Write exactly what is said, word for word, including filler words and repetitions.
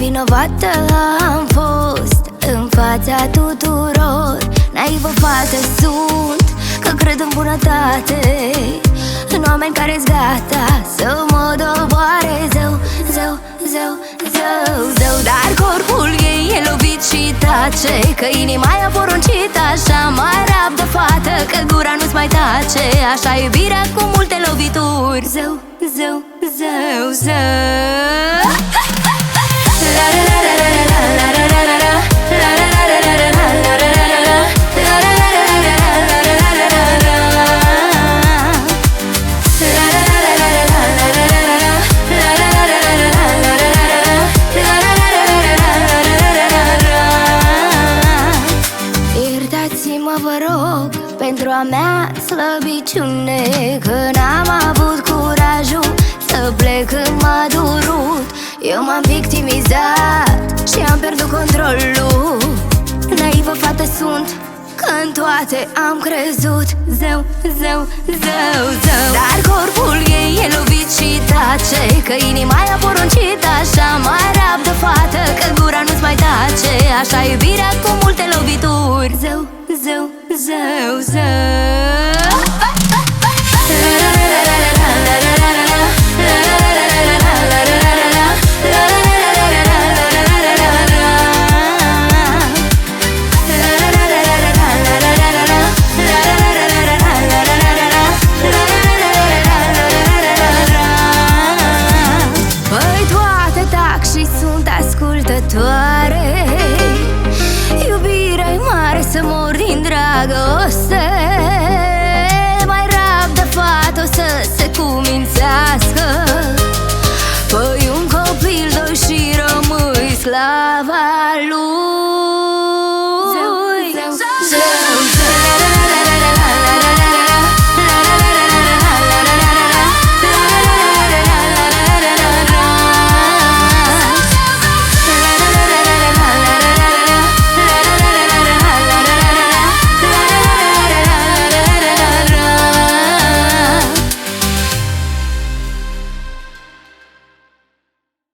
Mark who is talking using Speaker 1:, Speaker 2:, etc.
Speaker 1: Nevinovată am fost în fața tuturor. Naivă fată sunt, că cred în bunătate, în oameni care-s gata să mă doboare. Zău, zău, zău, zău, zău. Dar corpul ei e lovit și tace, că inima i-a poruncit așa. Mai rabdă, fată, că gura nu-ți mai tace. Așa iubirea cu multe lovituri. Zău, zău, zău, zău. La la la la la la la la la la. La la la la la la la la la la. La la la la la la la la la la la. La la la la la la la la la la. La la la la la la la la la la. La la la la la la la la la. Iertați-mă, vă rog, pentru a mea slăbiciune, că n-am avut curajul să plec când m-a durut. Eu m-am victimizat și am pierdut controlul. Naivă fată sunt, că în toate am crezut. Zău, zău, zău, zău. Dar corpul ei e lovit și tace, că inima i-a poruncit așa. Mai rabdă, fată, că gura nu-ți mai tace. Așa iubirea cu multe lovituri. Zău, zău, zău, zău. La la la la la la la la la la. La la la la la la la la la la la. La la la la la la la la la la la. La la la la la la la la la la la. La la la la la la la la la la la. La la la la la la la la la la. Păi toate tac și sunt ascultătoare. Iubirea-i mare să mor din dragoste.